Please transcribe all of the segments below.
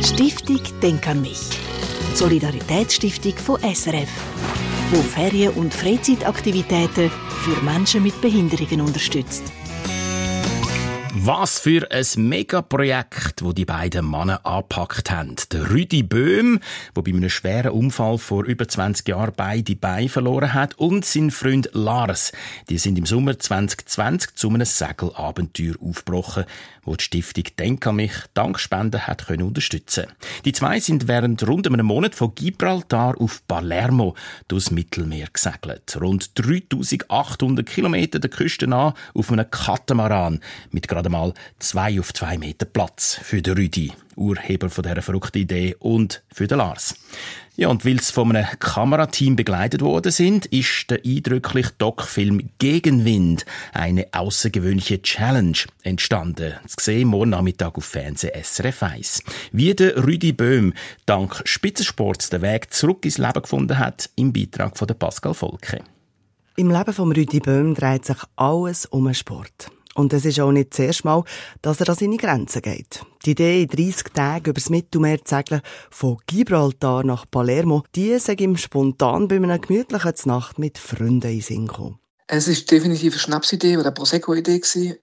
Stiftung Denk an mich. Die Solidaritätsstiftung von SRF, die Ferien- und Freizeitaktivitäten für Menschen mit Behinderungen unterstützt. Was für ein Megaprojekt, das die beiden Männer angepackt haben. Der Rüdi Böhm, der bei einem schweren Unfall vor über 20 Jahren beide Beine verloren hat, und sein Freund Lars. Die sind im Sommer 2020 zu einem Segelabenteuer aufgebrochen, wo die Stiftung Denk an mich dank Spenden hat unterstützen. Die zwei sind während rund einem Monat von Gibraltar auf Palermo durchs Mittelmeer gesegelt. Rund 3800 Kilometer der Küste an auf einem Katamaran mit gerade mal 2 auf 2 Meter Platz für den Rüdi, Urheber von dieser verrückten Idee, und für den Lars. Ja, und weil sie von einem Kamerateam begleitet worden sind, ist der eindrückliche Doc-Film Gegenwind, eine außergewöhnliche Challenge, entstanden. Zu sehen morgen Nachmittag auf Fernsehen SRF 1. Wie der Rüdi Böhm dank Spitzensports den Weg zurück ins Leben gefunden hat, im Beitrag von Pascal Volke. Im Leben von Rüdi Böhm dreht sich alles um den Sport. Und es ist auch nicht das erste Mal, dass er an seine Grenzen geht. Die Idee, in 30 Tagen übers Mittelmeer zu segeln, von Gibraltar nach Palermo, die sei ihm spontan bei einer gemütlichen Nacht mit Freunden in den Sinn gekommen. Es ist definitiv eine Schnapsidee oder Prosecco-Idee gewesen.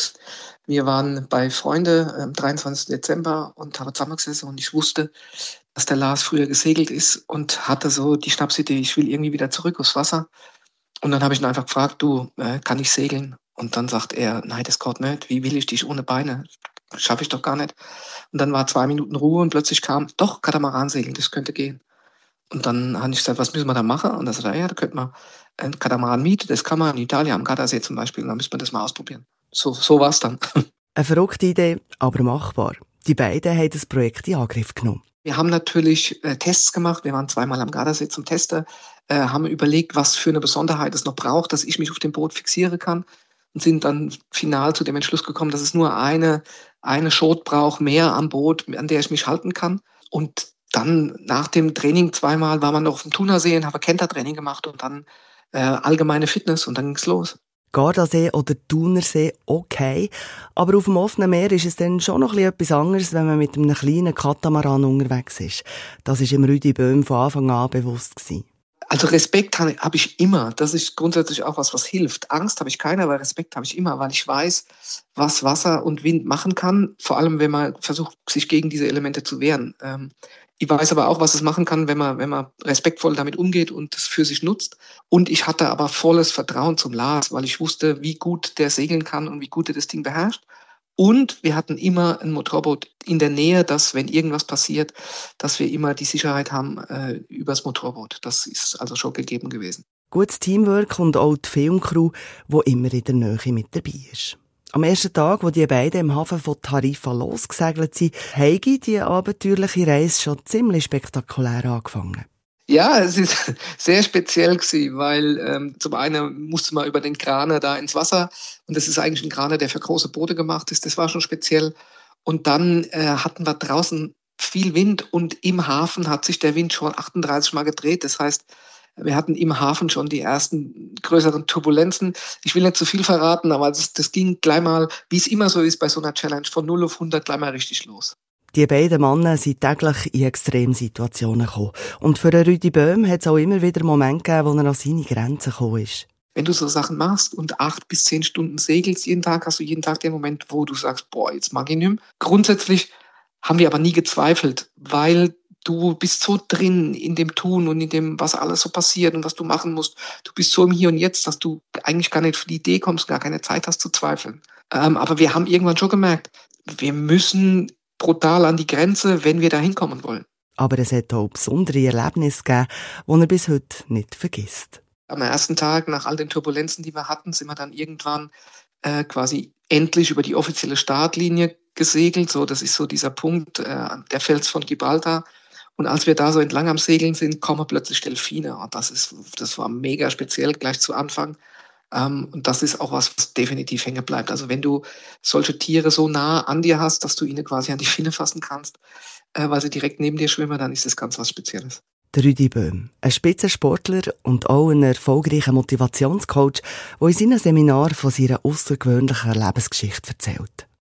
Wir waren bei Freunden am 23. Dezember und haben zusammengesessen und ich wusste, dass der Lars früher gesegelt ist und hatte so die Schnapsidee, ich will irgendwie wieder zurück aufs Wasser. Und dann habe ich ihn einfach gefragt, du, kann ich segeln? Und dann sagt er, nein, das geht nicht. Wie will ich dich ohne Beine? Schaffe ich doch gar nicht. Und dann war 2 Minuten Ruhe und plötzlich kam, doch, Katamaransegeln, das könnte gehen. Und dann habe ich gesagt, was müssen wir da machen? Und dann sagt er, ja, da könnte man einen Katamaran mieten. Das kann man in Italien, am Gardasee zum Beispiel. Und dann müssen wir das mal ausprobieren. So war es dann. Eine verrückte Idee, aber machbar. Die beiden haben das Projekt in Angriff genommen. Wir haben natürlich Tests gemacht. Wir waren 2-mal am Gardasee zum Testen. Haben überlegt, was für eine Besonderheit es noch braucht, dass ich mich auf dem Boot fixieren kann. Und sind dann final zu dem Entschluss gekommen, dass es nur eine Schot braucht, mehr am Boot, an der ich mich halten kann. Und dann nach dem Training 2-mal war man noch auf dem Thunersee und habe Kentertraining gemacht und dann allgemeine Fitness und dann ging's los. Gardasee oder Thunersee, okay. Aber auf dem offenen Meer ist es dann schon noch etwas anderes, wenn man mit einem kleinen Katamaran unterwegs ist. Das war im Rüdi Böhm von Anfang an bewusst gewesen. Also Respekt habe ich immer. Das ist grundsätzlich auch was hilft. Angst habe ich keine, aber Respekt habe ich immer, weil ich weiß, was Wasser und Wind machen kann. Vor allem, wenn man versucht, sich gegen diese Elemente zu wehren. Ich weiß aber auch, was es machen kann, wenn man respektvoll damit umgeht und es für sich nutzt. Und ich hatte aber volles Vertrauen zum Lars, weil ich wusste, wie gut der segeln kann und wie gut er das Ding beherrscht. Und wir hatten immer ein Motorboot in der Nähe, dass, wenn irgendwas passiert, dass wir immer die Sicherheit haben übers Motorboot. Das ist also schon gegeben gewesen. Gutes Teamwork und auch die Filmcrew, die immer in der Nähe mit dabei ist. Am ersten Tag, wo die beiden im Hafen von Tarifa losgesegelt sind, haben die abenteuerliche Reise schon ziemlich spektakulär angefangen. Ja, es ist sehr speziell gewesen, weil zum einen musste man über den Kraner da ins Wasser und das ist eigentlich ein Kraner, der für große Boote gemacht ist. Das war schon speziell. Und dann hatten wir draußen viel Wind und im Hafen hat sich der Wind schon 38 Mal gedreht. Das heißt, wir hatten im Hafen schon die ersten größeren Turbulenzen. Ich will nicht zu viel verraten, aber das ging gleich mal, wie es immer so ist bei so einer Challenge, von 0 auf 100 gleich mal richtig los. Die beiden Männer sind täglich in Extremsituationen gekommen. Und für Rüdi Böhm hat es auch immer wieder Momente gegeben, wo er an seine Grenzen gekommen ist. Wenn du so Sachen machst und 8 bis 10 Stunden segelst jeden Tag, hast du jeden Tag den Moment, wo du sagst, boah, jetzt mag ich nicht mehr. Grundsätzlich haben wir aber nie gezweifelt, weil du bist so drin in dem Tun und in dem, was alles so passiert und was du machen musst. Du bist so im Hier und Jetzt, dass du eigentlich gar nicht für die Idee kommst, gar keine Zeit hast zu zweifeln. Aber wir haben irgendwann schon gemerkt, wir müssen brutal an die Grenze, wenn wir da hinkommen wollen. Aber es hat auch besondere Erlebnisse gegeben, die er bis heute nicht vergisst. Am ersten Tag, nach all den Turbulenzen, die wir hatten, sind wir dann irgendwann quasi endlich über die offizielle Startlinie gesegelt. So, das ist so dieser Punkt, der Fels von Gibraltar. Und als wir da so entlang am Segeln sind, kommen plötzlich Delfine. Und das war mega speziell gleich zu Anfang. Und das ist auch was definitiv hängen bleibt. Also wenn du solche Tiere so nah an dir hast, dass du ihnen quasi an die Finne fassen kannst, weil sie direkt neben dir schwimmen, dann ist das ganz was Spezielles. Der Rüdi Böhm, ein Spitzensportler und auch ein erfolgreicher Motivationscoach, der in seinem Seminar von seiner außergewöhnlichen Lebensgeschichte erzählt.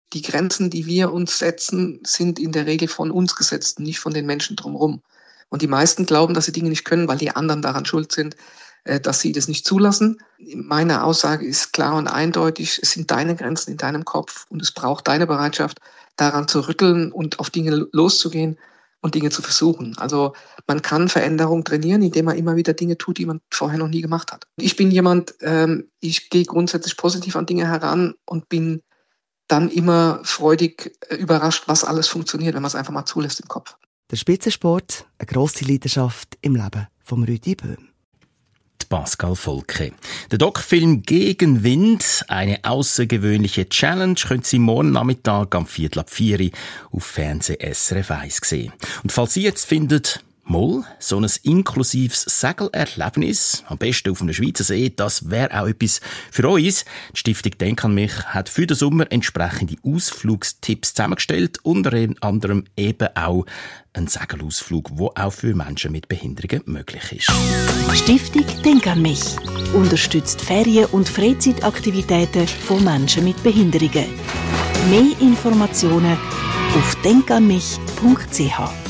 Die Grenzen, die wir uns setzen, sind in der Regel von uns gesetzt, nicht von den Menschen drumherum. Und die meisten glauben, dass sie Dinge nicht können, weil die anderen daran schuld sind, dass sie das nicht zulassen. Meine Aussage ist klar und eindeutig, es sind deine Grenzen in deinem Kopf und es braucht deine Bereitschaft, daran zu rütteln und auf Dinge loszugehen und Dinge zu versuchen. Also man kann Veränderung trainieren, indem man immer wieder Dinge tut, die man vorher noch nie gemacht hat. Ich bin jemand, ich gehe grundsätzlich positiv an Dinge heran und bin dann immer freudig überrascht, was alles funktioniert, wenn man es einfach mal zulässt im Kopf. Der Spitzensport, eine grosse Leidenschaft im Leben von Rüdi Böhm. Pascal Volke. Der Doc-Film «Gegenwind», eine außergewöhnliche Challenge, können Sie morgen Nachmittag am 3:45 auf Fernseh SRF 1 sehen. Und falls Sie jetzt findet, so ein inklusives Segelerlebnis, am besten auf einem Schweizer See, das wäre auch etwas für uns. Die Stiftung Denk an mich hat für den Sommer entsprechende Ausflugstipps zusammengestellt, unter anderem eben auch ein Segelausflug, der auch für Menschen mit Behinderungen möglich ist. Stiftung Denk an mich unterstützt Ferien- und Freizeitaktivitäten von Menschen mit Behinderungen. Mehr Informationen auf denkanmich.ch.